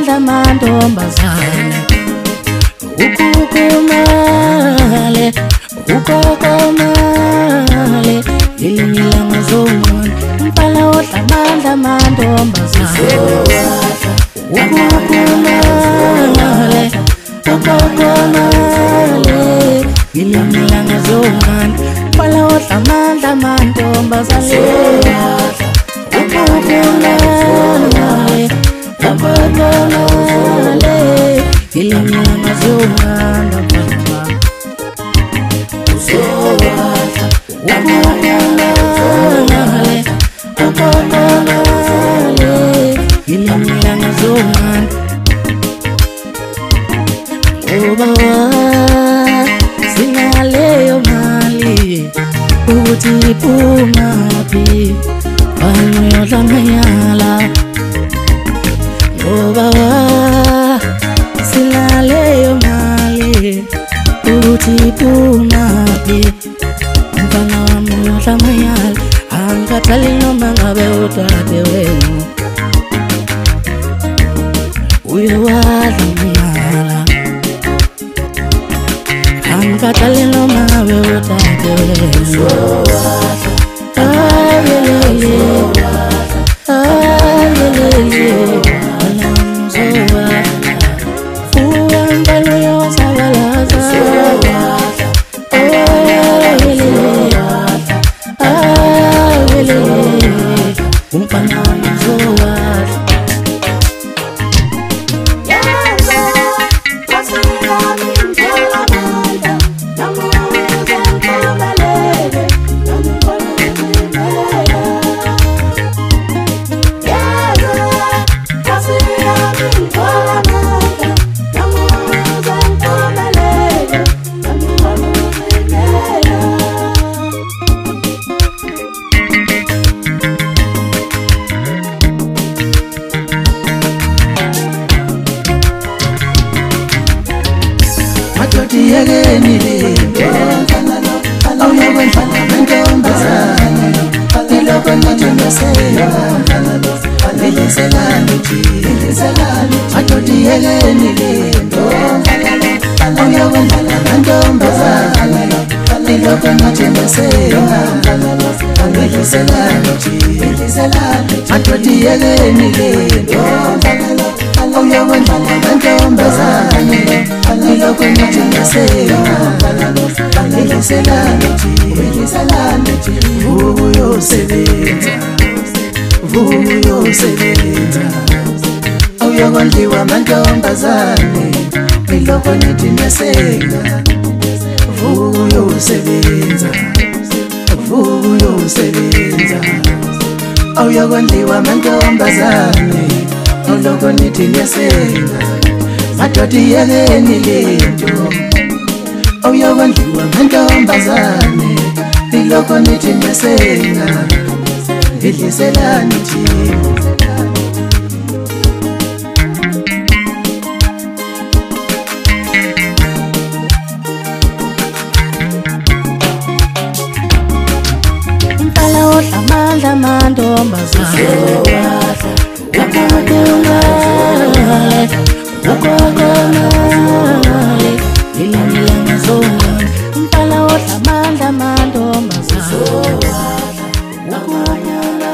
amandla mantombazane ukukumale ukokomale ilimila mazongwana umpala odla amandla mantombazane ukukumale ukokomale ilimila mazongwana umpala odla amandla mantombazane ukukumale ukokomale ilimila mazongwana sinaleyo mali ukuthi iphumaphi bayodla ngayala ngoba sinaleyo mali ukuthi iphumaphi mfana wami uyodla ngayala angikhathali noma ngabe udade wenu uyowadla ngayala angikhathali noma ngabe udade wenu Uyokondliwa mantombazane iloko nithi nesenga uyosebenza uyokondliwa mantombazane iloko nithi nesenga madoda iyekeni lento uyokondliwa mantombazane iloko nithi nesenga idliselani thina amandla mantombazane ukokomale ilimila mazongwana umpala odla amandla mantombazane